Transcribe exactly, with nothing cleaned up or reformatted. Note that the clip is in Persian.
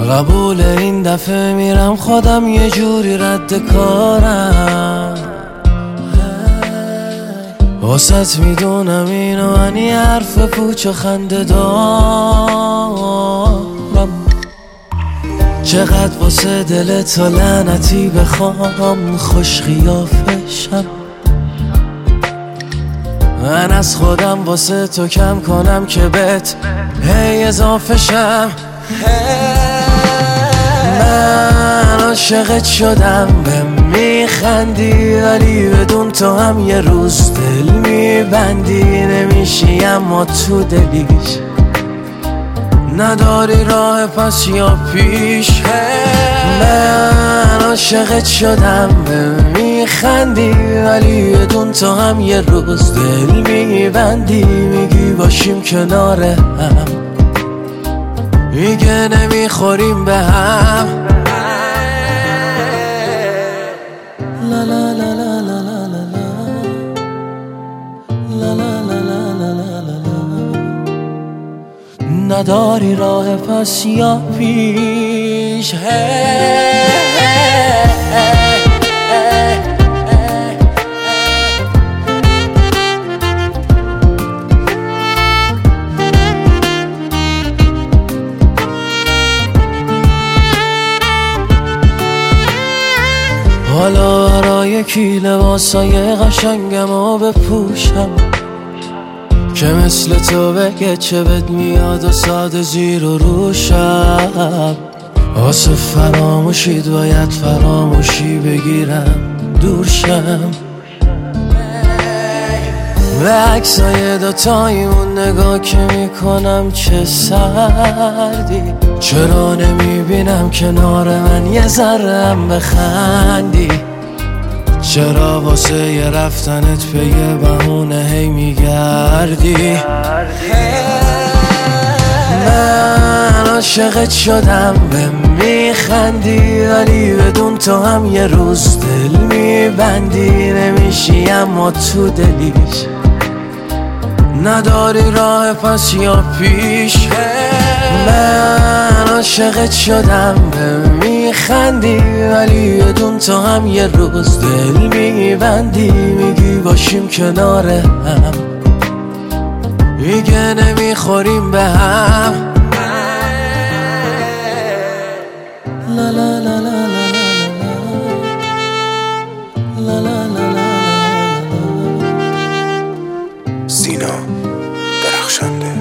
قبول این دفعه میرم خودم یه جوری رد کارم. واسط میدونم اینو من یه حرف پوچ و خنده دارم. چقدر واسه دل تو لعنتی بخوام خوش قیافشم. من از خودم واسه تو کم کنم که بهت هی اضافه شم. من عاشقت شدم به میخندی، ولی بدون تو هم یه روز دل میبندی. نمیشی اما تو دلیش نداری راه پس یا پیش. من عاشقت شدم به میخندی، ولی بدون تو هم یه روز دل میبندی. میگی باشیم کنار هم، میگه نمیخوریم به هم. لا لا لا لا لا لا لا لا لا لا لا لا لا. نداری راه پس یا پیش. حالا برای کی لباسای قشنگم رو بپوشم که مثل تو بگه چه بد میاد و ساده زیر و روشم. واسه فراموشید باید فراموشی بگیرم دور شم. به عکسای دوتایمون نگاه که میکنم چه سردی. چرا نمیبینم کنار من یه ذره هم بخندی؟ چرا واسه یه رفتنت به یه بهونه هی میگردی؟ من عاشقت شدم به میخندی، ولی بدون تو هم یه روز دل میبندی. نمیشی اما تو دلیش نداری راه پس یا پیش. من عاشقت شدم به میخندی، ولی بدون تو هم یه روز دل میبندی. میگی باشیم کنار هم، میگه نمیخوریم به هم. لا لا لا لا لا لا لا لا لا. سینا درخشنده.